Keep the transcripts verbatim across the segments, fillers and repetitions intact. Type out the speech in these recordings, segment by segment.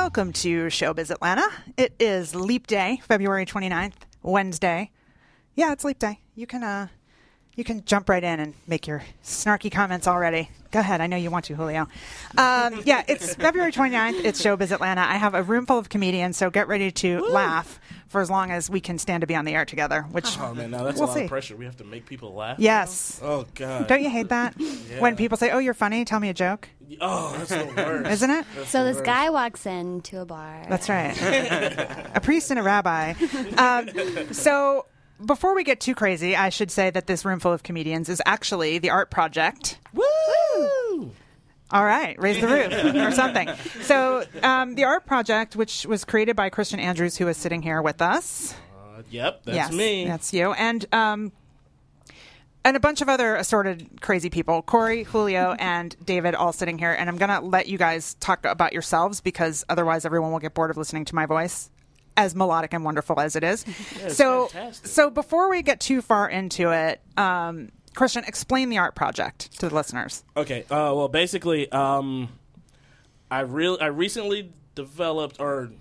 Welcome to Showbiz Atlanta. It is Leap Day, February twenty-ninth, Wednesday. Yeah, it's Leap Day. You can uh, you can jump right in and make your snarky comments already. Go ahead. I know you want to, Julio. Um, yeah, it's February twenty-ninth. It's Showbiz Atlanta. I have a room full of comedians, so get ready to Woo! laugh for as long as we can stand to be on the air together. Which oh man, now that's we'll a lot see. of pressure. We have to make people laugh. Yes. Now? Oh god. Don't you hate that? Yeah. When people say, "Oh, you're funny. Tell me a joke." Oh, that's the worst. Isn't it? That's so the this worst. guy walks into a bar. That's right. A priest and a rabbi. Um, so before we get too crazy, I should say that this room full of comedians is actually the Art Project. Woo! All right, raise the roof or something. So um, the Art Project, which was created by Christian Andrews, who is sitting here with us. Uh, yep, that's yes, me. That's you. And um, and a bunch of other assorted crazy people, Corey, Julio, and David, all sitting here. And I'm going to let you guys talk about yourselves because otherwise everyone will get bored of listening to my voice, as melodic and wonderful as it is. Yeah, it's so, fantastic. so before we get too far into it, um, Christian, explain the Art Project to the listeners. Okay. Uh, well, basically, um, I real I recently developed or.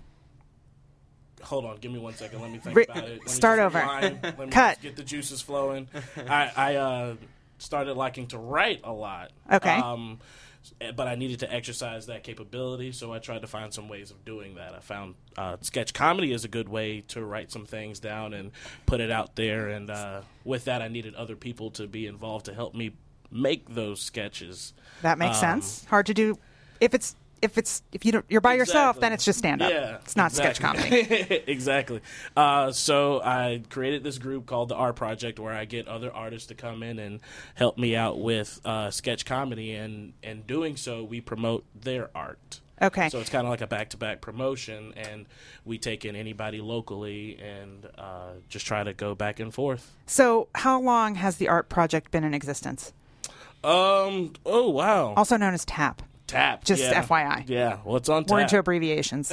Hold on, give me one second. Let me think Re- about it. Let me start just over. rewind. Let me Cut. just get the juices flowing. I, I uh, started liking to write a lot. Okay. Um, but I needed to exercise that capability, so I tried to find some ways of doing that. I found uh, sketch comedy is a good way to write some things down and put it out there. And uh, with that, I needed other people to be involved to help me make those sketches. That makes Um, sense. Hard to do if it's if it's if you don't, you're by yourself, Exactly. then it's just stand up. Yeah, it's not sketch exactly. comedy. Exactly. Uh, so I created this group called the Art Project, where I get other artists to come in and help me out with uh, sketch comedy, and in doing so, we promote their art. Okay. So it's kind of like a back-to-back promotion, and we take in anybody locally and uh, just try to go back and forth. So how long has the Art Project been in existence? Um. Oh wow. Also known as TAP. Tap. Just yeah. F Y I. Yeah. Well, it's on tap. We're into abbreviations.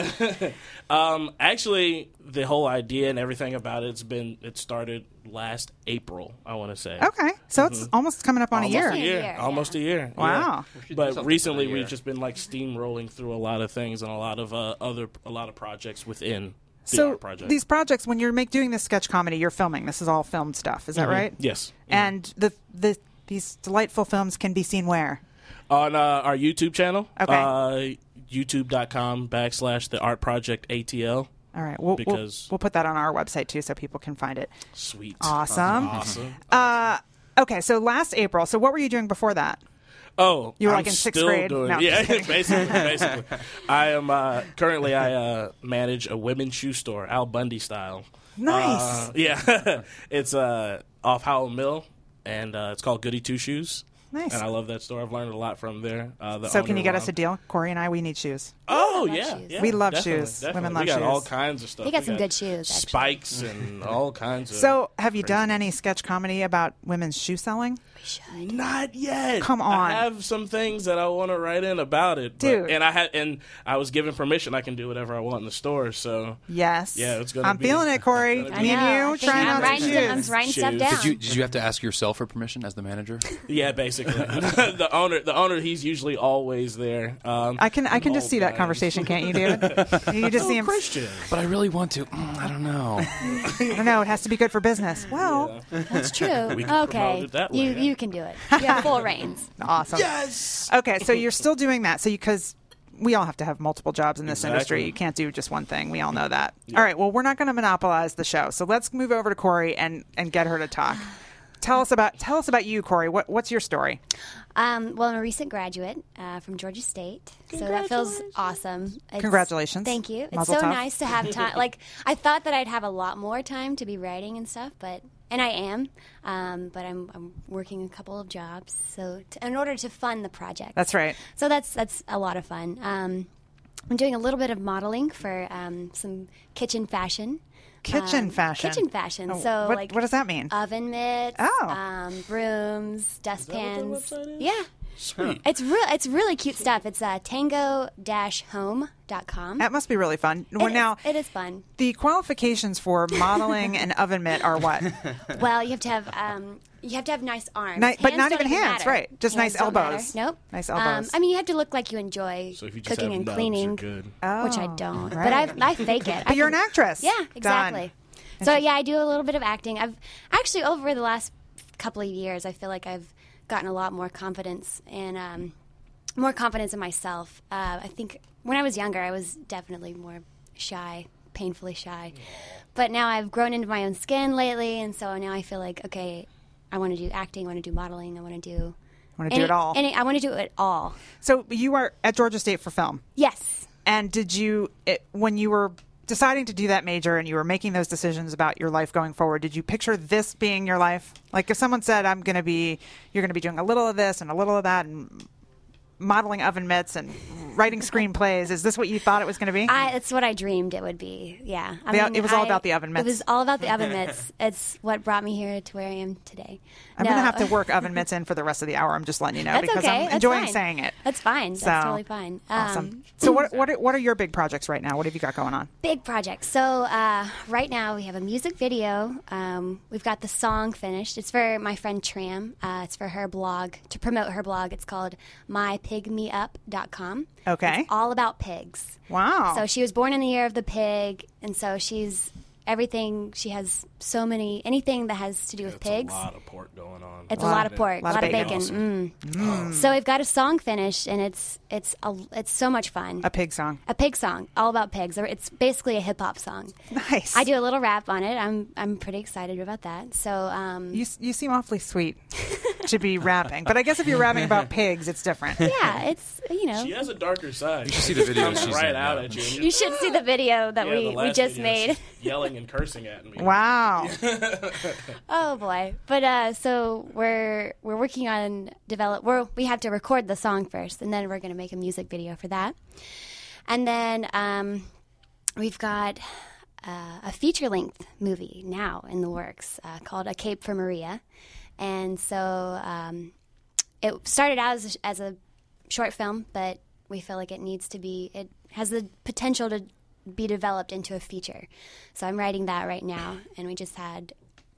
Um, actually, the whole idea and everything about it's been it started last April. I want to say. Okay, so it's almost coming up on Almost a year. a year. Yeah. Almost a year. Wow. We should do But something recently, for the we've year. just been like steamrolling through a lot of things and a lot of uh, other a lot of projects within the So Art Project. these projects, when you're make doing this sketch comedy, you're filming. This is all filmed stuff. Is that Mhm. right? Yes. And the the these delightful films can be seen where? On uh, our YouTube channel. Okay. Uh, YouTube.com backslash the Art Project A T L. All right. We'll, Because- we'll we'll put that on our website too, so people can find it. Sweet. Awesome. Awesome. Uh, okay. So last April. So what were you doing before that? Oh, You were, I'm like, in sixth still grade? Doing, No, yeah, just kidding. basically, basically. I am uh, currently I uh, manage a women's shoe store, Al Bundy style. Nice. Uh, yeah, it's uh, off Howell Mill, and uh, it's called Goody Two Shoes. Nice. And I love that store. I've learned a lot from there. Uh, the So can owner, you get Ron- us a deal? Corey and I, we need shoes. Oh love yeah, shoes. yeah, We love definitely, shoes. definitely. Women love we got all shoes. kinds of stuff. They got We some good shoes, actually. spikes and all kinds of. So have you crazy done any sketch comedy about women's shoe selling? We should. Not yet. Come on. I have some things that I want to write in about it, but- Dude. and I had, and I was given permission. I can do whatever I want in the store. So Yes. Yeah, it's gonna I'm be- feeling it, Corey. it's I Me know. I and you think trying I'm out writing, some some- I'm shoes. writing stuff Shoes. down. Did you did you have to ask yourself for permission as the manager? yeah, basically, the owner, the owner, he's usually always there. Um, I can I can an just old see that guy. conversation, can't you, David? You just Oh, see him. Christian. But I really want to. Mm, I don't know. I don't know. It has to be good for business. Well, That's true. We can promote Okay. it that You way, yeah. you can do it. You have full reins. awesome. Yes. Okay, so you're still doing that. So because we all have to have multiple jobs in this Exactly. industry. You can't do just one thing. We all know that. All right. Well, we're not going to monopolize the show. So let's move over to Corey and, and get her to talk. Tell us about tell us about you, Corey. What what's your story? Um, well, I'm a recent graduate uh, from Georgia State, so that feels awesome. It's- Congratulations. Thank you. It's Mazel so tov. nice to have time. Like, I thought that I'd have a lot more time to be writing and stuff, but and I am, um, but I'm, I'm working a couple of jobs, so to, in order to fund the project. That's right. So that's that's a lot of fun. Um, I'm doing a little bit of modeling for um, some kitchen fashion. Kitchen Um, fashion. Kitchen fashion. Oh, So what, like what does that mean? oven mitts, Oh. um, brooms, that what their dustpans. website is? Yeah. Sweet. It's real. It's really cute stuff. It's uh, tango dash home dot com. That must be really fun. Well, It now is, it is fun. the qualifications for modeling an oven mitt are what? Well, you have to have um, you have to have nice arms, Ni- but Hands not don't even hands, matter. right. Just Hands nice don't matter. elbows. Nope. Nice Um, elbows. I mean, you have to look like you enjoy So if you just cooking have and nubs, cleaning, you're good. Oh, which I don't. right. But I I fake it. But you're an actress. Yeah, Done. exactly. So yeah, I do a little bit of acting. I've actually over the last couple of years, I feel like I've gotten a lot more confidence and um, more confidence in myself. Uh, I think when I was younger, I was definitely more shy, painfully shy. But now I've grown into my own skin lately, and so now I feel like okay, I want to do acting, I want to do modeling, I want to do. Want to do it all. Any, I want to do it all. So you are at Georgia State for film. Yes. And did you, it, when you were deciding to do that major and you were making those decisions about your life going forward, did you picture this being your life? Like if someone said, I'm going to be, you're going to be doing a little of this and a little of that and modeling oven mitts and writing screenplays, is this what you thought it was going to be? I, it's what I dreamed it would be. Yeah, I The- mean, it was all I- about the oven mitts. It was all about the oven mitts. It's what brought me here to where I am today. I'm No. going to have to work oven mitts in for the rest of the hour. I'm just letting you know That's because okay. I'm That's enjoying fine. saying it. That's fine. So, That's totally fine. Um, Awesome. So what what are, what are your big projects right now? What have you got going on? Big projects. So uh, right now we have a music video. Um, we've got the song finished. It's for my friend Tram. Uh, it's for her blog to promote her blog. It's called my pig me up dot com. Okay. It's all about pigs. Wow. So she was born in the year of the pig, and so she's everything. She has so many anything that has to do with It's pigs. a lot of pork going on. It's a Lot lot of of pork, a lot lot, of of bacon. Mm. So we've got a song finished, and it's it's a, it's so much fun. A pig song. A pig song, all about pigs. Or It's basically a hip hop song. Nice. I do a little rap on it. I'm I'm pretty excited about that. So um, You you seem awfully sweet to be rapping, but I guess if you're rapping about pigs, it's different. yeah, it's you know She has a darker side. You should see the video Comes she's right in, out yeah. at you. you should see the video that Yeah, the we, we last just video, made. she's yelling and cursing at me. Wow. Oh boy! But uh, so we're we're working on develop. We're we have to record the song first, and then we're going to make a music video for that. And then um, we've got uh, a feature length movie now in the works uh, called A Cape for Maria, and so um, it started out as a, as a short film, but we feel like it needs to be. It has the potential to be developed into a feature. So I'm writing that right now, and we just had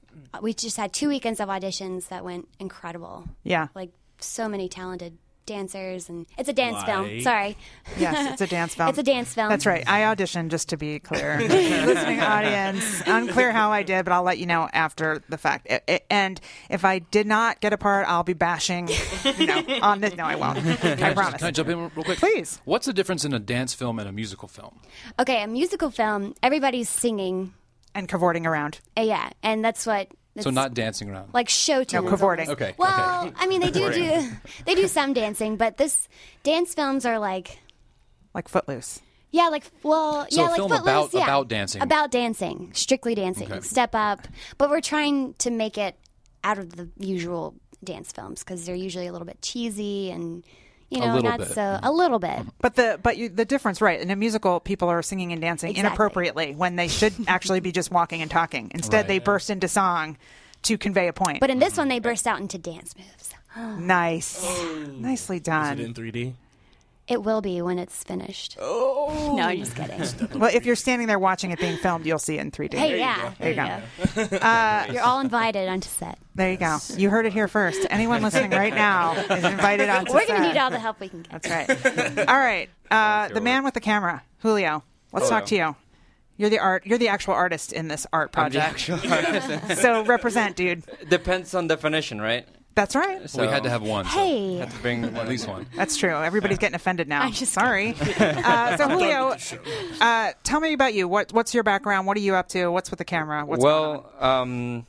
we just had two weekends of auditions that went incredible. Yeah. Like so many talented dancers, and it's a dance film. Like? Sorry. Yes, it's a dance film. It's a dance film. That's right. I auditioned, just to be clear. Listening audience, unclear how I did, but I'll let you know after the fact. I- I- and if I did not get a part, I'll be bashing. No, on this. No, I won't. I promise. Can I jump in real quick? Please. What's the difference in a dance film and a musical film? Okay, a musical film. Everybody's singing. And cavorting around. Uh, yeah, and that's what. It's So not dancing around. like show tunes. No, cavorting. almost. Okay, Well, okay. I mean, they do do they do some dancing, but this dance films are like. Like Footloose. Yeah, like well, So yeah, a like film Footloose, about- yeah. about dancing. about dancing, strictly dancing, Okay. Step Up. But we're trying to make it out of the usual dance films because they're usually a little bit cheesy and you A know little not bit. so a little bit. But the but you, the difference, right? In a musical, people are singing and dancing Exactly. inappropriately when they should actually be just walking and talking. Instead, Right. they burst into song to convey a point. But in this one, they burst out into dance moves. nice, nicely Is done. it in three D? It will be when it's finished. Oh no, I'm just kidding. Well, if you're standing there watching it being filmed, you'll see it in three D. Hey, yeah, There you there you go. You're all invited onto set. There you go. You heard it here first. Anyone listening right now is invited on. We're gonna need all the help we can get. That's right. All right. Uh, the man with the camera, Julio. Let's talk to you. You're the art. You're the actual artist in this art I'm the project. actual artist. So represent, dude. Depends on definition, right? That's right. So we had to have one. so Hey, had to bring at least one. That's true. Everybody's getting offended now. I'm just Sorry. Uh, so Julio, uh, tell me about you. What What's your background? What are you up to? What's with the camera? What's going on? well, um,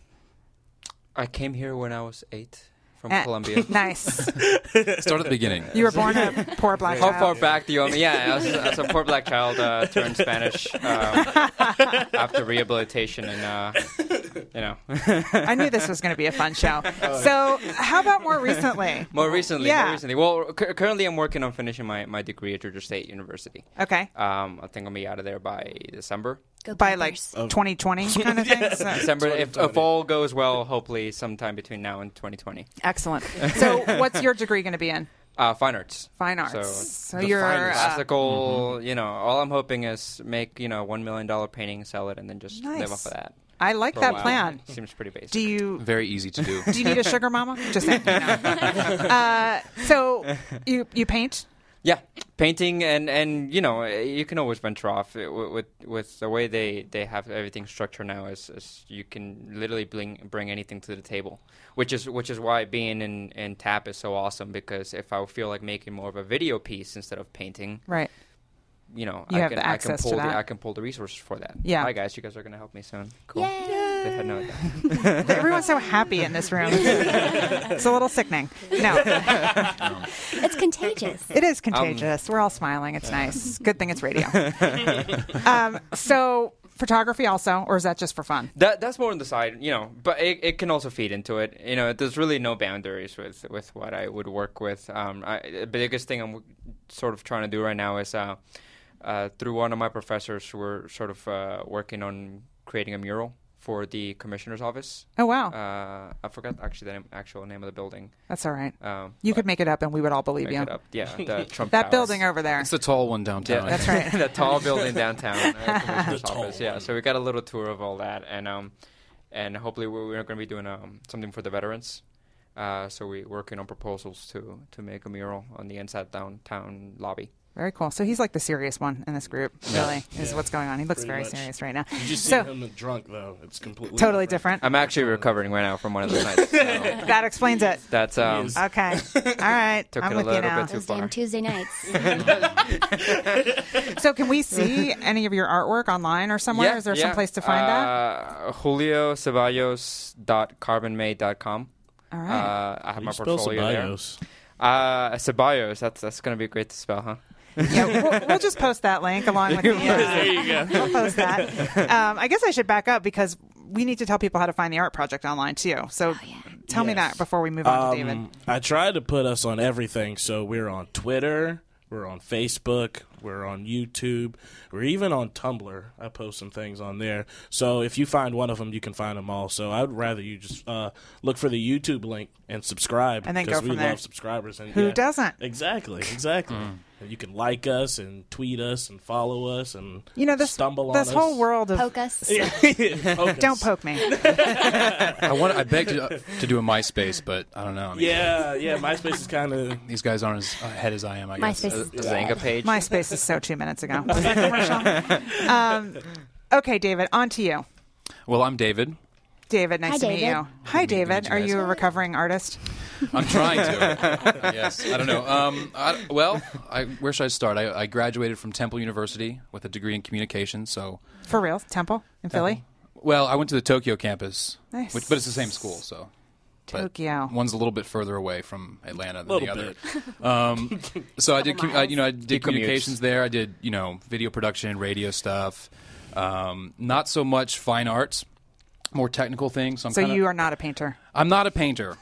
I came here when I was eight from Eh, Colombia. Nice. Start at the beginning. You were born a poor black How child. far back do you want me? Yeah, as, as a poor black child, uh, turned Spanish um, after rehabilitation, and uh, you know, I knew this was going to be a fun show. So, how about more recently? more recently, Yeah. more recently. Well, cu- currently I'm working on finishing my, my degree at Georgia State University. Okay. Um, I think I'll be out of there by December. go By like Panthers. twenty twenty kind of thing. So- December, if, twenty if all goes well, hopefully sometime between now and twenty twenty. Excellent. So, what's your degree going to be in? Uh, fine arts. Fine arts. So, So, the you're fine arts. uh, Classical, you know, all I'm hoping is make, you know, one million dollar painting, sell it, and then just Nice. live off of that. I like for a that while. plan. Seems pretty basic. Do you Very easy to do. do you need a sugar mama? Just saying. You know. uh, so you you paint? Yeah, painting and, and you know, you can always venture off with with, with the way they, they have everything structured now. Is, is you can literally bring bring anything to the table, which is which is why being in, in tap is so awesome. Because if I feel like making more of a video piece instead of painting, Right. you know, You I have can the I access can to pull the that. I can pull the resources for that. Yeah. Hi guys, you guys are gonna help me soon. Cool. Yay! They had no idea. Everyone's so happy in this room. It's a little sickening. No, It's contagious. it is contagious. We're all smiling. It's nice. Good thing it's radio. um, so photography also, or is that just for fun? That that's more on the side, you know, but it, it can also feed into it. You know, there's really no boundaries with, with what I would work with. Um, I, the biggest thing I'm sort of trying to do right now is uh, uh, through one of my professors, we're sort of uh, working on creating a mural for the commissioner's office. Oh wow, Uh, I forgot actually the name, actual name of the building. that's all right. Um, You but could make it up, and we would all believe make you. it up. Yeah, the Trump That Towers. building over there. It's the tall one downtown. Yeah, That's right. the tall building downtown, uh, commissioner's The tall office. Yeah, one. so we got a little tour of all that, and um, and hopefully we're, we're going to be doing um something for the veterans. Uh, so we're working on proposals to to make a mural on the inside downtown lobby. Very cool. So he's like the serious one in this group. Really, is Yeah. what's going on. He looks Pretty very much. serious right now. You just see So him drunk though. It's completely totally different. I'm actually recovering right now from one of those nights. So That explains it. that's um. is. Okay. All right. Took I'm it a with you little now. bit too Those damn far. Tuesday nights. So can we see any of your artwork online or somewhere? Yeah, Is there yeah. some place to find that? uh, Julio Ceballos dot carbon made dot com. All right. Uh, I have You my spell portfolio there. Ceballos. Uh, Ceballos. That's that's gonna be great to spell, huh? yeah, we'll, we'll just post that link along with the. Uh, There you go. we'll post that. Um, I guess I should back up because we need to tell people how to find the art project online too. So tell me Yes. that before we move on to David. Um, I tried to put us on everything, so we're on Twitter, we're on Facebook, we're on YouTube, we're even on Tumblr. I post some things on there. So if you find one of them, you can find them all. So I would rather you just uh, look for the YouTube link and subscribe, And then go because from we there. love subscribers. And Who yeah, doesn't? Exactly, exactly. And you can like us and tweet us and follow us and You know this stumble this on whole us. world of Poke us. Poke us. don't poke me. I want. I beg to, to do a MySpace, but I don't know. I mean, Yeah, yeah. MySpace is kind of. These guys aren't as ahead as I am. I guess. MySpace is The Zanga page. MySpace is so two minutes ago. Was that commercial? Um, okay, David, on to you. Well, I'm David. David, nice Hi, to meet David. you. Hi, Good to meet David. you Are guys. you a recovering artist? I'm trying to. Yes. I don't know. Um, I, well, I, where should I start? I, I graduated from Temple University with a degree in communications. So, For real? Temple in Philly? well, I went to the Tokyo campus, Nice. which, but it's the same school. So, but Tokyo. one's a little bit further away from Atlanta than Little the other. bit. Um, so I did, Couple commu- uh, you know, I He did commutes. communications there. I did, you know, video production, radio stuff. Um, not so much fine arts, more technical things. So, I'm So kinda, you are not a painter. I'm not a painter.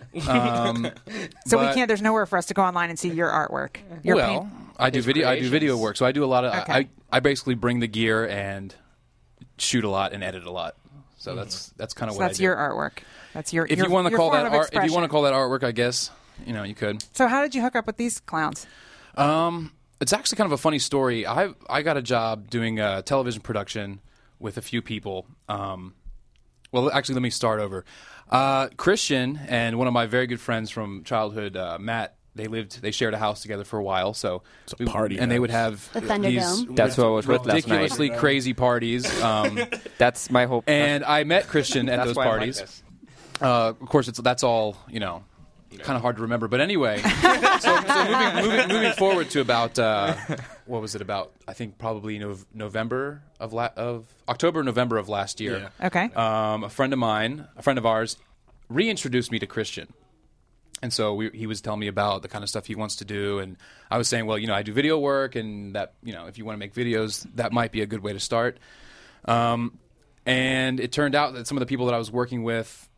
Um, So we but- can't. There's nowhere for us to go online and see your artwork. Your well, paint- I do His video. I do video creations. work. So I do a lot of. Okay. I I basically bring the gear and shoot a lot and edit a lot. So that's that's kind of so what that's I do. your artwork. That's your. If your, you want to your call form that of art, if you want to expression. call that artwork, I guess you know you could. So how did you hook up with these clowns? Um, it's actually kind of a funny story. I I got a job doing a television production with a few people. Um, well, actually, let me start over. Uh, Christian and one of my very good friends from childhood, uh, Matt. They lived. They shared a house together for a while. So It's a party and they would house. have The Thunderdome. these That's what I was with last night. ridiculously crazy parties. Um, That's my hope. and I met Christian at that's those why I like parties. this. Uh, of course, it's that's all you know. Kind of hard to remember, but anyway. so so moving, moving, moving forward to about uh, what was it about? I think probably no, November of la- of October, November of last year. Okay. Um, a friend of mine, a friend of ours, reintroduced me to Christian. And so we, he was telling me about the kind of stuff he wants to do, and I was saying, well, you know, I do video work, and that, you know, if you want to make videos, that might be a good way to start. Um, and it turned out that some of the people that I was working with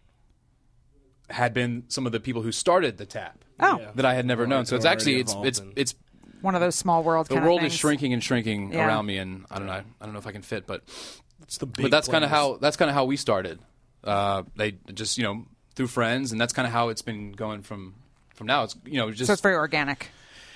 had been some of the people who started the tap Oh, Yeah. that I had never Or known. So it's already actually it's involved it's in- it's one of those small world. the kind world of is things. shrinking and shrinking Yeah. around me, and I don't know, I don't know if I can fit, but It's the big but that's kind of plans. how that's kind of how we started. Uh, they just you know through friends, and that's kind of how it's been going from from now. It's you know just. So it's very organic.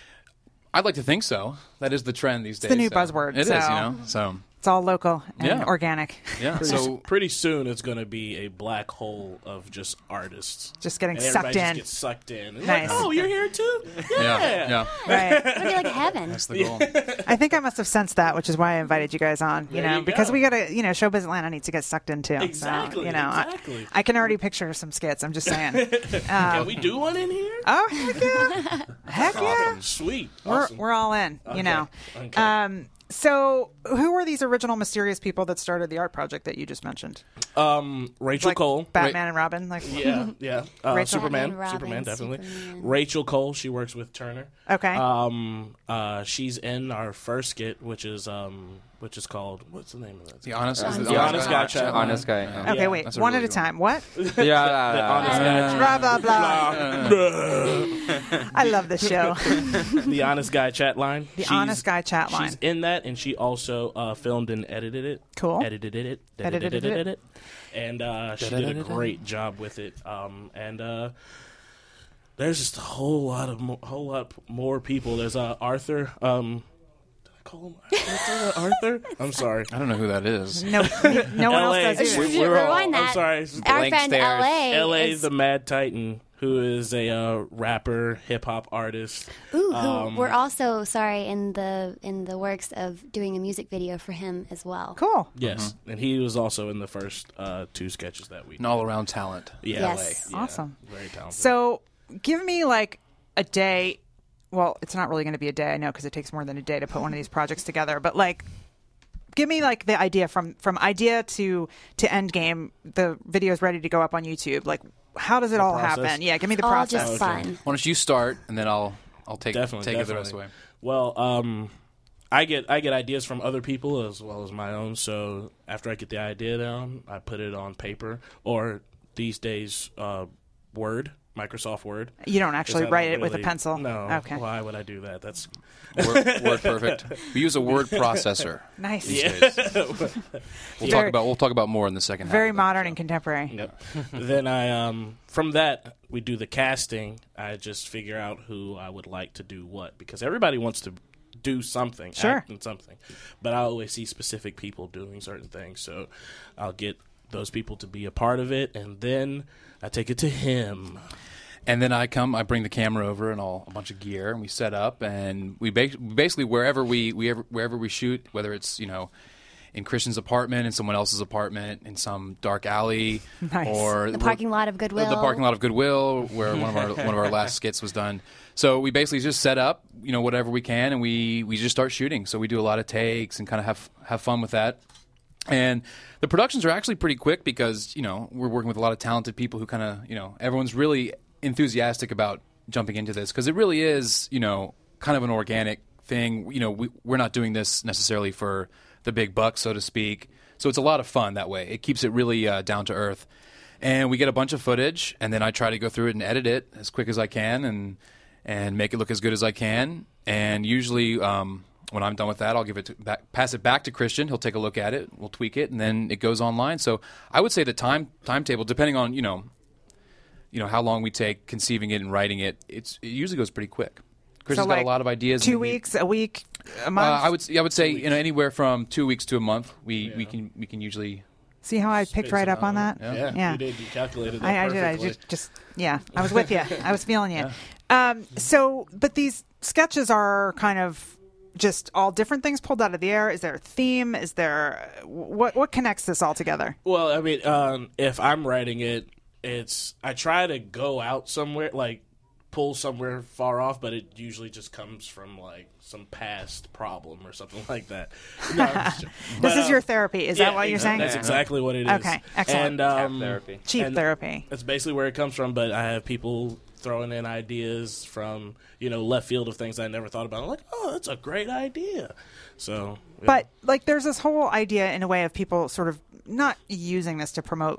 I'd like to think so. That is the trend these days. the new so. buzzword, It is, so- you know. So It's all local and Yeah. organic. yeah. Pretty, So pretty soon it's going to be a black hole of just artists. Just getting And sucked everybody in. just gets sucked in. And Nice. Like, oh, you're here too? yeah, Yeah. yeah. Right. It'll be like heaven. That's the goal. I think I must have sensed that, which is why I invited you guys on. You There know, you because go. we got to, you know, Showbiz Atlanta needs to get sucked into. Exactly, So, you know, I- exactly. I, can already picture some skits. I'm just saying. Can we do one in here? Oh heck yeah! Heck yeah! Awesome. Sweet. We're Awesome. we're all in. You Okay. know. Okay. Um. So, who were these original mysterious people that started the art project that you just mentioned? um, Rachel Like Cole. Batman and Robin. Like, Yeah, yeah. Uh, Rachel- Superman, Batman, Robin, Superman, definitely. Superman. Rachel Cole, she works with Turner. Okay. Um, uh, she's in our first skit, which is um, which is called what's the name of that? The honest, is it The Honest Guy Chat. Honest guy. Yeah. Yeah. okay, yeah, wait. that's a One really at a good one. time. What? Yeah, The Honest uh, Guy. blah blah blah. I love this show. The Honest Guy chat line. The She's- Honest Guy chat line. She's in that, and she also uh, filmed and edited it. Cool. Edited it. Edited Edited it. it. And uh, she did a great job with it. Um, and uh, there's just a whole lot of mo- whole lot more people. There's uh, Arthur. Um, did I call him Arthur? Arthur? I'm sorry. I don't know who that is. No, no one L A. else does We're- either. we're all- Rewind I'm that. sorry. Our Blank friend stares. L A. L A, is, the Mad Titan, who is a uh, rapper, hip hop artist. ooh, who um, we're also sorry in the in the works of doing a music video for him as well. Cool. Yes, and he was also in the first uh, two sketches that we. An all-around talent. Yeah, Yes. yeah, Awesome. very talented. So, give me like a day. Well, it's not really going to be a day, I know, because it takes more than a day to put one of these projects together. But like, give me like the idea from from idea to to end game. The video is ready to go up on YouTube. Like, how does it all process? happen? Yeah, give me the All process. just fun. Why don't you start, and then I'll I'll take Definitely, take it the definitely. rest of the way. Well, um, I get I get ideas from other people as well as my own. So after I get the idea down, I put it on paper or these days uh, Word, Microsoft Word. You don't 'Cause actually I write don't it with a really- pencil. No. Okay. Why would I do that? That's Word, word perfect. We use a word processor. Nice. These yeah. days. We'll Very- talk about we'll talk about more in the second half. Very of it, modern so. and contemporary. Yep. Then I um from that we do the casting. I just figure out who I would like to do what because everybody wants to do something, Sure. act in something. But I always see specific people doing certain things, so I'll get those people to be a part of it, and then I take it to him. And then I come, I bring the camera over and all a bunch of gear, and we set up, and we ba- basically wherever we we ever, wherever we shoot, whether it's you know in Christian's apartment, in someone else's apartment, in some dark alley, Nice. or The parking lot of Goodwill. the parking lot of Goodwill, where one of our one of our last skits was done. So we basically just set up, you know, whatever we can, and we we just start shooting. So we do a lot of takes and kind of have have fun with that. And the productions are actually pretty quick because you know we're working with a lot of talented people who kind of you know everyone's really enthusiastic about jumping into this because it really is you know kind of an organic thing. You know, we, we're not doing this necessarily for the big bucks, so to speak. So it's a lot of fun that way. It keeps it really uh, down to earth. And we get a bunch of footage, and then I try to go through it and edit it as quick as I can, and and make it look as good as I can. And usually, um, when I'm done with that, I'll give it to, back, pass it back to Christian. He'll take a look at it. We'll tweak it, and then it goes online. So I would say the time timetable, depending on you know, you know how long we take conceiving it and writing it, it's it usually goes pretty quick. Christian's like, got a lot of ideas. Two and he- weeks, a week, a Uh, month. I would I would say you know anywhere from two weeks to a month. We we can we can usually. See how I picked right up on that? Yeah. Yeah, Yeah. you did. You calculated that I, I did. I perfectly. just, just, yeah. I was with you. I was feeling you. Um, so, but these sketches are kind of just all different things pulled out of the air. Is there a theme? Is there what? What connects this all together? Well, I mean, um, if I'm writing it, it's I try to go out somewhere, like pull somewhere far off, but it usually just comes from like some past problem or something like that. No, I'm just joking. This But, is um, your therapy. Is yeah, that what you're ex- saying? That's exactly what it is. Okay, excellent. And um, therapy. Cheap and therapy. That's basically where it comes from. But I have people throwing in ideas from you know left field of things I never thought about. I'm like, oh, that's a great idea. So, yeah. But like, there's this whole idea in a way of people sort of not using this to promote,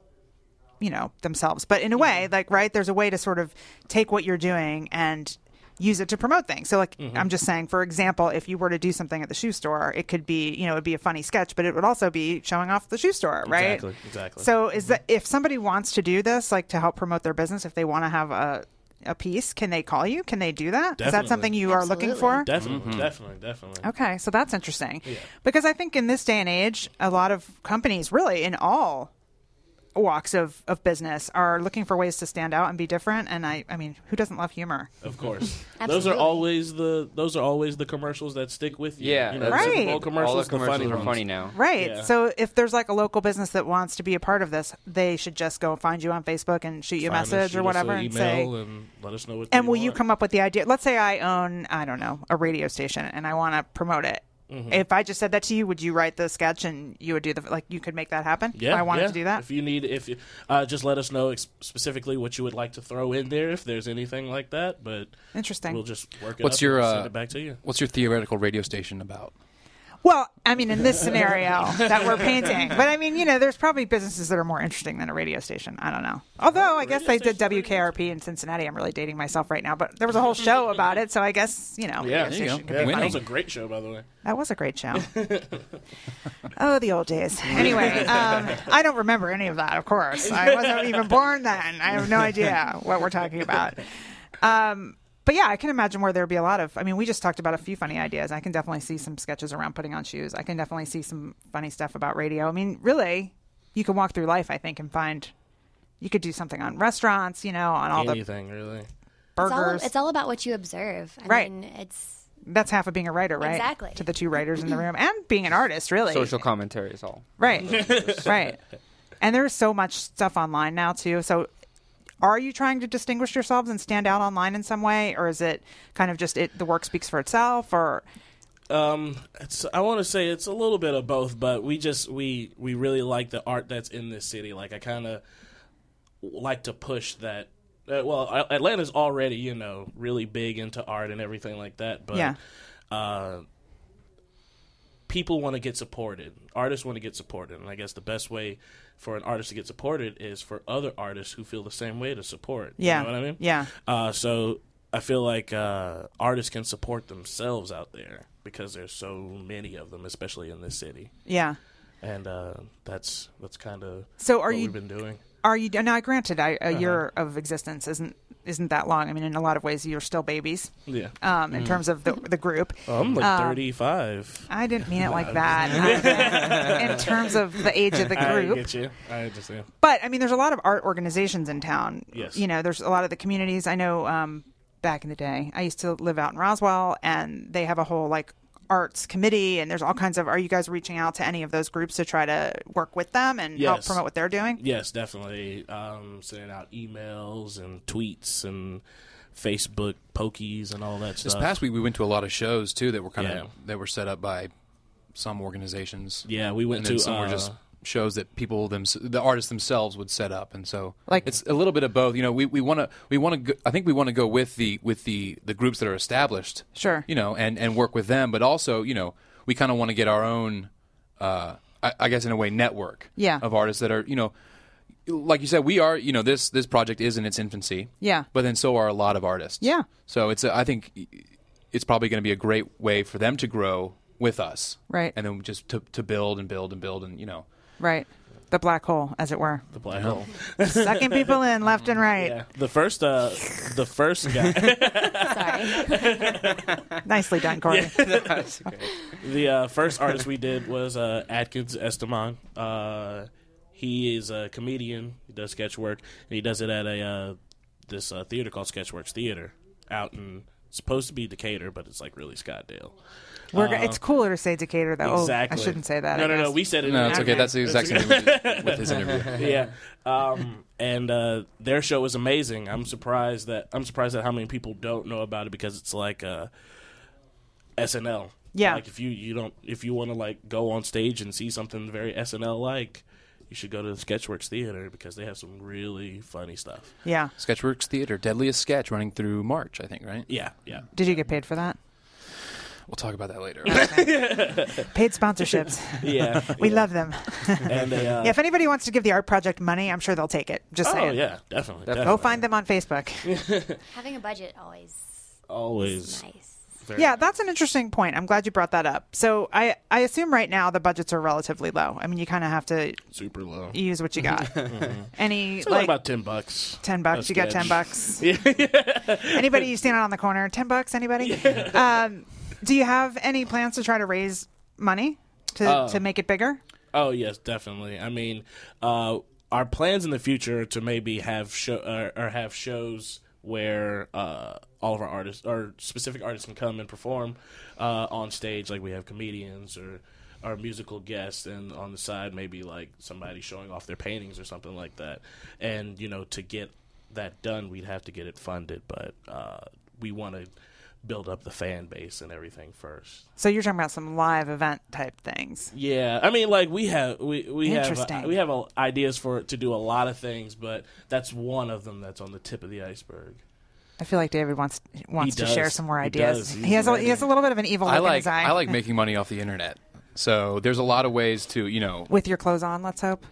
you know, themselves, but in a way, like, right, there's a way to sort of take what you're doing and use it to promote things. So, like, I'm just saying, for example, if you were to do something at the shoe store, it could be, you know, it'd be a funny sketch, but it would also be showing off the shoe store, right? Exactly, exactly. So, is that if somebody wants to do this, like, to help promote their business, if they want to have a a piece, can they call you? Can they do that? Is that Definitely. something you are looking Absolutely. for? Definitely, definitely, definitely. Okay, so that's interesting. Yeah. Because I think in this day and age, a lot of companies, really in all walks of, of business, are looking for ways to stand out and be different. And I, I mean, who doesn't love humor? Of course, those are Absolutely. always the those are always the commercials that stick with you. Yeah, you know, Right. the Super Bowl All commercials, the commercials funny are ones. funny now. Right. Yeah. So if there's like a local business that wants to be a part of this, they should just go find you on Facebook and shoot you a Find us, message shoot or us whatever an and say, email and let us know what. and they will you want. come up with the idea? Let's say I own, I don't know, a radio station and I want to promote it. Mm-hmm. If I just said that to you, would you write the sketch and you would do the, like, you could make that happen? Yeah, If I wanted yeah. to do that. If you need, if you uh, just let us know ex- specifically what you would like to throw in there, if there's anything like that. But Interesting. we'll just work it What's up your, and uh, send it back to you. What's your theoretical radio station about? Well, I mean, in this scenario that we're painting, but I mean, you know, there's probably businesses that are more interesting than a radio station. I don't know. Although I guess they did W K R P in Cincinnati. I'm really dating myself right now, but there was a whole show about it, so I guess you know, Yeah, radio there you station go. could Yeah, be that funny. was a great show, by the way. That was a great show. Oh, the old days. Anyway, um, I don't remember any of that. Of course, I wasn't even born then. I have no idea what we're talking about. Um, But yeah, I can imagine where there'd be a lot of, I mean, we just talked about a few funny ideas. I can definitely see some sketches around putting on shoes. I can definitely see some funny stuff about radio. I mean, really, you can walk through life, I think, and find, you could do something on restaurants, you know, on all Anything really. the It's all, burgers. it's all about what you observe. I Right. mean, it's That's half of being a writer, right? Exactly. To the two writers in the room and being an artist, really. Social commentary is all. Right. Right. And there's so much stuff online now, too. So are you trying to distinguish yourselves and stand out online in some way? Or is it kind of just it, the work speaks for itself? Or Um, it's, I want to say it's a little bit of both, but we just we we really like the art that's in this city. Like I kind of like to push that. Uh, well, A- Atlanta's already you know really big into art and everything like that, but Yeah. uh, people want to get supported. Artists want to get supported, and I guess the best way for an artist to get supported is for other artists who feel the same way to support. Yeah. You know what I mean? Yeah. Uh, so I feel like uh, artists can support themselves out there because there's so many of them, especially in this city, Yeah. and uh, that's that's kind of So are what you we've been doing. Are you now? Granted, I, a Uh-huh. year of existence isn't isn't that long. I mean, in a lot of ways, you're still babies Yeah, um, in terms of the the group. I'm like Um, thirty-five. I didn't mean it like that. Um, in terms of the age of the I group. get you. I understand. But I mean, there's a lot of art organizations in town. Yes. You know, there's a lot of the communities. I know um, back in the day, I used to live out in Roswell, and they have a whole like arts committee, and there's all kinds of. Are you guys reaching out to any of those groups to try to work with them and help Yes. promote what they're doing? Yes, definitely. Um, sending out emails and tweets and Facebook pokies and all that This stuff. past week, we went to a lot of shows too that were kind Yeah. of that were set up by some organizations. yeah, we went and then to some were uh, just shows that people them the artists themselves would set up, and so Like- it's a little bit of both. You know, we we want to we want to I think we want to go with the with the the groups that are established. Sure. You know, and and work with them, but also you know we kind of want to get our own. Uh, I, I guess in a way, network. Yeah. Of artists that are you know. Like you said, we are. You know, this this project is in its infancy. Yeah. But then so are a lot of artists. Yeah. So it's. A, I think it's probably going to be a great way for them to grow with us. Right. And then just to to build and build and build and you know. Right. The black hole, as it were. the black hole. Sucking people in left and right. Yeah, the first uh, the first guy. sorry. Nicely done, Corey. That's great. The uh, first artist we did was uh, Atkins Esteban. Uh, he is a comedian. He does sketch work, and he does it at a uh, this uh, theater called Sketchworks Theater out in. It's supposed to be Decatur, but it's like really Scottsdale. We're, go- Uh, it's cooler to say Decatur, though. Exactly. Oh, I shouldn't say that. No, I no, no. guess. We said it. No, in it's the okay. interview. That's the exact same thing we did with his interview. Yeah. Um, and uh, their show is amazing. I'm surprised that I'm surprised at how many people don't know about it because it's like uh, S N L. Yeah. Like if you, you don't if you want to like go on stage and see something very S N L like, you should go to the Sketchworks Theater because they have some really funny stuff. Yeah. Sketchworks Theater, Deadliest Sketch, running through March, I think, right? Yeah, yeah. Did you get paid for that? We'll talk about that later. Paid sponsorships. Yeah. We yeah. love them. And they, uh, Yeah, if anybody wants to give the art project money, I'm sure they'll take it. Just oh saying. yeah, definitely. Definitely. Go definitely. find them on Facebook. Having a budget always Always. is nice. Very Yeah, that's an interesting point. I'm glad you brought that up. So I, I assume right now the budgets are relatively low. I mean, you kind of have to super low. use what you got. Any So like like about ten bucks. ten bucks? a You got sketch. ten bucks. Yeah. Anybody you stand out on the corner? Ten bucks? Anybody? Um, do you have any plans to try to raise money to Uh, to make it bigger? Oh yes, definitely. I mean, uh, our plans in the future are to maybe have show or, or have shows where uh, all of our artists or specific artists can come and perform uh, on stage. Like we have comedians or our musical guests, and on the side maybe like somebody showing off their paintings or something like that. And you know, to get that done, we'd have to get it funded, but uh, we want to build up the fan base and everything first. So you're talking about some live event type things. Yeah, I mean, like we have we we have Interesting. uh, we have uh, ideas for to do a lot of things, but that's one of them that's on the tip of the iceberg. I feel like David wants wants He to does. share some more He ideas. does. He, He's has a, he ready. has a little bit of an evil look I in like his eye. I like making money off the internet. So there's a lot of ways to, you know, With your clothes on, let's hope.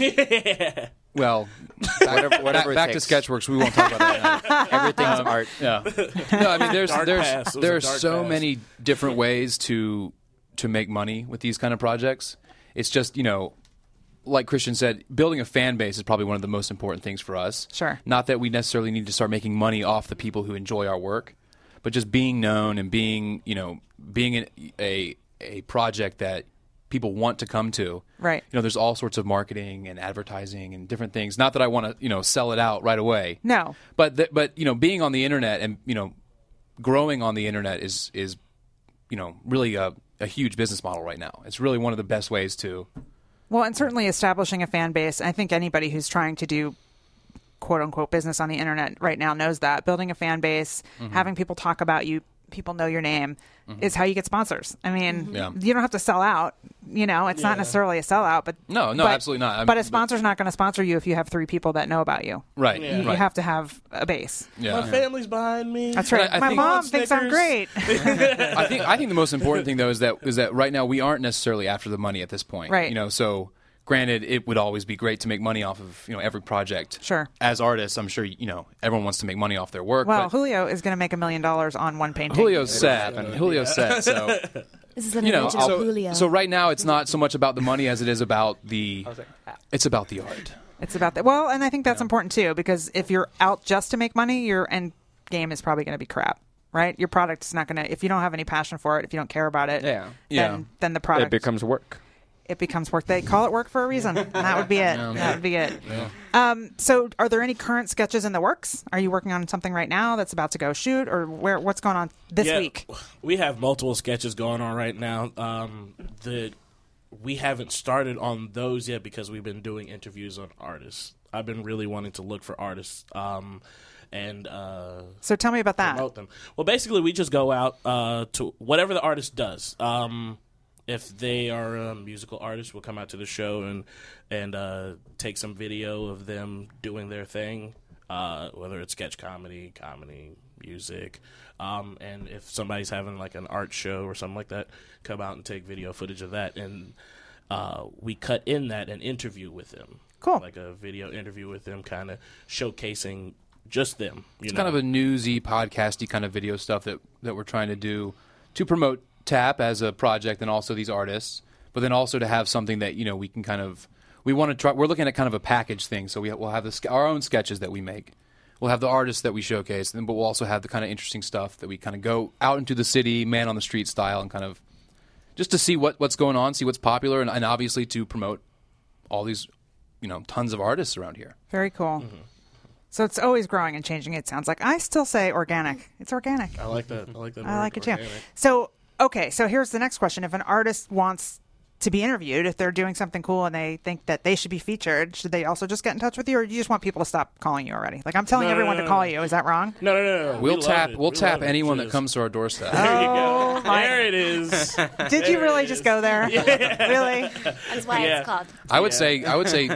well, Whatever, back, whatever it back to takes. Sketchworks. We won't talk about that now. Everything's art. Yeah. No, I mean there's Dark there's past. It was there a are dark so past. many different ways to to make money with these kind of projects. It's just, you know, like Christian said, building a fan base is probably one of the most important things for us. Sure. Not that we necessarily need to start making money off the people who enjoy our work, but just being known and being, you know, being an, a a project that people want to come to. Right. You know, there's all sorts of marketing and advertising and different things. Not that I want to, you know, sell it out right away. No. But th- but you know, being on the internet and, you know, growing on the internet is is you know, really a, a huge business model right now. It's really one of the best ways to. Well, and certainly establishing a fan base. I think anybody who's trying to do quote unquote business on the internet right now knows that building a fan base, Mm-hmm. having people talk about you, people know your name, is how you get sponsors. I mean, Yeah. you don't have to sell out. You know, it's not Yeah. necessarily a sellout, but No, no, but- absolutely not. I'm- but a sponsor's not going to sponsor you if you have three people that know about you. Right. Yeah. You, you right. have to have a base. yeah. My family's behind me. That's right. I My think- mom Want thinks I'm Snickers? great. I think I think the most important thing though is that is that right now we aren't necessarily after the money at this point. Right. You know, so granted, it would always be great to make money off of, you know, every project. Sure. As artists, I'm sure, you know, everyone wants to make money off their work. Well, but Julio is going to make a million dollars on one painting. Julio's set. Julio's set. So This is an you know, original so, Julio. so right now it's not so much about the money as it is about the. It's about the art. It's about that. Well, and I think that's important too, because if you're out just to make money, your end game is probably going to be crap, right? Your product is not going to, if you don't have any passion for it, if you don't care about it, Yeah. then, Yeah. then the product It becomes work. it becomes work. They call it work for a reason. And that would be it. That would be it. Um, so, are there any current sketches in the works? Are you working on something right now that's about to go shoot, or where? What's going on this Yeah, week? We have multiple sketches going on right now. Um, the we haven't started on those yet because we've been doing interviews on artists. I've been really wanting to look for artists um, and uh, So, tell me about that. promote them. Well, basically, we just go out uh, to whatever the artist does. Um, if they are a musical artist, we'll come out to the show and and uh, take some video of them doing their thing, uh, whether it's sketch comedy, comedy, music. Um, and if somebody's having like an art show or something like that, come out and take video footage of that. And uh, we cut in that an interview with them. Cool. Like a video interview with them, kind of showcasing just them. You It's know? kind of a newsy, podcasty kind of video stuff that that we're trying to do to promote Tap as a project and also these artists, but then also to have something that, you know, we can kind of we want to try. We're looking at kind of a package thing, so we we'll have the, ske- our own sketches that we make. We'll have the artists that we showcase, then but we'll also have the kind of interesting stuff that we kind of go out into the city, man on the street style, and kind of just to see what, what's going on, see what's popular, and, and obviously to promote all these, you know, tons of artists around here. Very cool. Mm-hmm. So it's always growing and changing. It sounds like I still say organic. It's organic. I like that. I like that. I word, like it too. organic. So, okay, so here's the next question. If an artist wants to be interviewed, if they're doing something cool and they think that they should be featured, should they also just get in touch with you, or do you just want people to stop calling you already? Like, I'm telling No, no, everyone no, to no, call no. you. Is that wrong? No, no, no, no. We'll We love tap it. we'll We tap love it. anyone that Just- comes to our doorstep. There you go. Oh, my- There it is. Did you There really it just is. go there? Really? That's why Yeah. it's called. I would Yeah. say I would say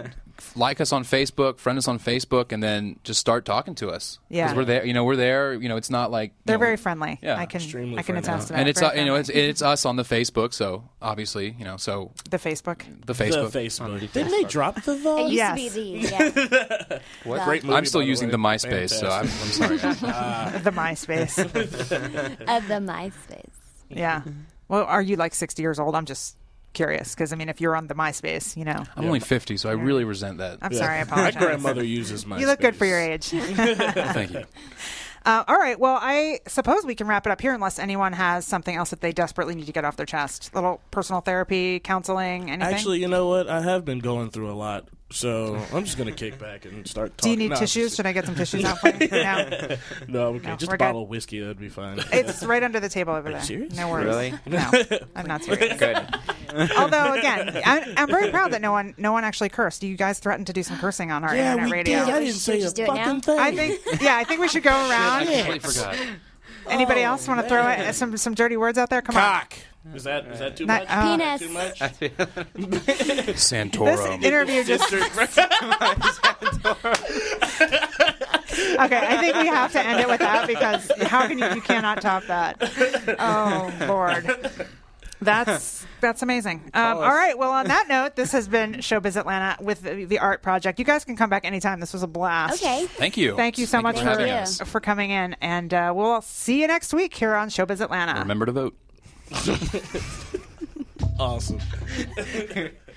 like us on Facebook, friend us on Facebook, and then just start talking to us. Yeah. Because we're there. You know, we're there. You know, it's not like you They're know, very friendly. Yeah. I can Extremely I can friendly. attest to that. and it's Very uh, you know it's friendly. it's us on the Facebook. So obviously, you know, so the Facebook. the Facebook. The Facebook. Didn't they drop the It the? used Yes. to be the yeah. What? Great movie, I'm still by the using way. the MySpace, so I'm, Fantastic. I'm sorry. The MySpace. of the MySpace. Yeah. Well, are you like sixty years old? I'm just curious because I mean, if you're on the MySpace, you know. I'm only fifty, so I really resent that. I'm Yeah. sorry. I My apologize. grandmother uses my. You look good for your age. Thank you. Uh, all right. Well, I suppose we can wrap it up here unless anyone has something else that they desperately need to get off their chest. Little personal therapy, counseling, anything? Actually, you know what? I have been going through a lot, so I'm just gonna kick back and start. Do you talking. need No, I'm tissues? just- Should I get some tissues out for you? No. No, I'm okay. No, Just we're a bottle good. of whiskey. That'd be fine. It's right under the table over Are you there. serious? No worries. Really? No, I'm not serious. Good. Although, again, I'm, I'm very proud that no one, no one actually cursed. You guys threatened to do some cursing on our yeah, internet we radio. did. I We didn't should say a just do it fucking now? thing. I think, yeah, I think we should go I around. completely forgot. Anybody else want to throw it, some some dirty words out there? Come cock. Is that is that too Not- much? uh, Penis. Too much? on. Santoro. This interview just. Okay, I think we have to end it with that because how can you? You cannot top that. Oh Lord. That's that's amazing. Um, all right. Well, on that note, this has been Showbiz Atlanta with the, the Art Project. You guys can come back anytime. This was a blast. Okay. Thank you. Thank you so Thank much you for, having you. us. for coming in, and uh, we'll see you next week here on Showbiz Atlanta. Remember to vote. Awesome.